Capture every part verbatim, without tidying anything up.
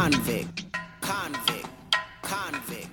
Convict, convict, convict.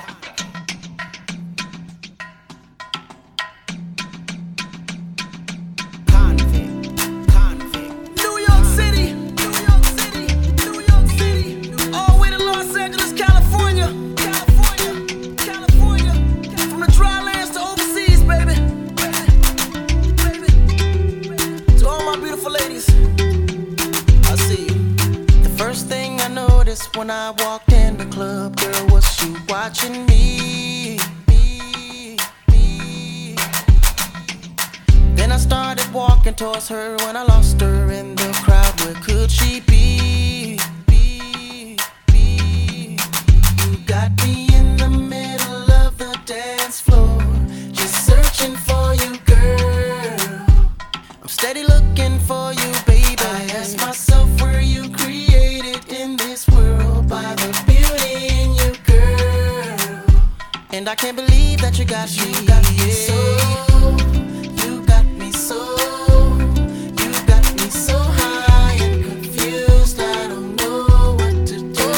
When I walked in the club, girl, was she watching me? me, me. Then I started walking towards her when I lost her in the crowd. Where could she be? be, be? You got me in the middle of the dance floor, just searching for you, girl. I'm steady looking for you, baby. I ask myself, were you created in this world by the beauty in you, girl? And I can't believe that you got me. You got me so, you got me so, you got me so high and confused. I don't know what to do.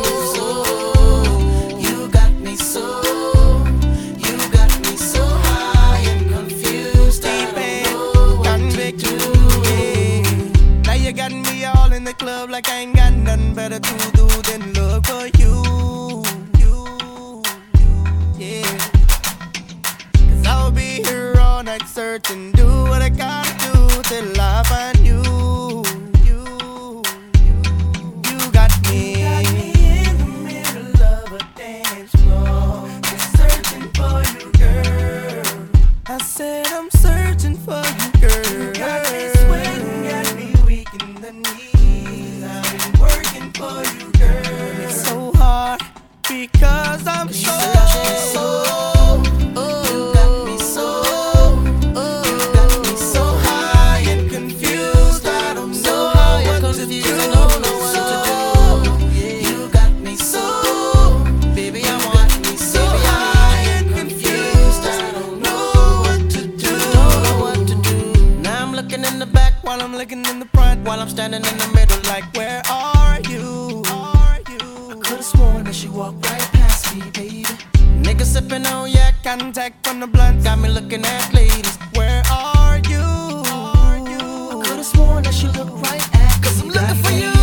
So you got me so, you got me so high and confused. I don't know what to do. Now you got me all in the club like I ain't got nothing better to do than look for you, you, yeah. Cause I'll be here all night searching, do what I gotta do till I find you, you, you got me, you got me in the middle of a dance floor, just searching for you, girl. I said I'm searching for you, girl. You got me sweating, got me weak in the knees. I've been working for you, girl. It's so hard because I'm so, so, oh, you got me so, oh, you got me so high and confused. I don't know what to do. I don't know what to do. You got me so, baby, I want me so high and confused. I don't know what to do. Don't know what to do. Now I'm looking in the back while I'm looking in the front, while I'm standing in the middle. like, where are you? Are you? I could've sworn that she walked right past me, baby. Nigga sipping on yak, Contact from the blunt got me looking at ladies. Where are you? Are you? I could've sworn that she looked right at me. Cause I'm looking for you.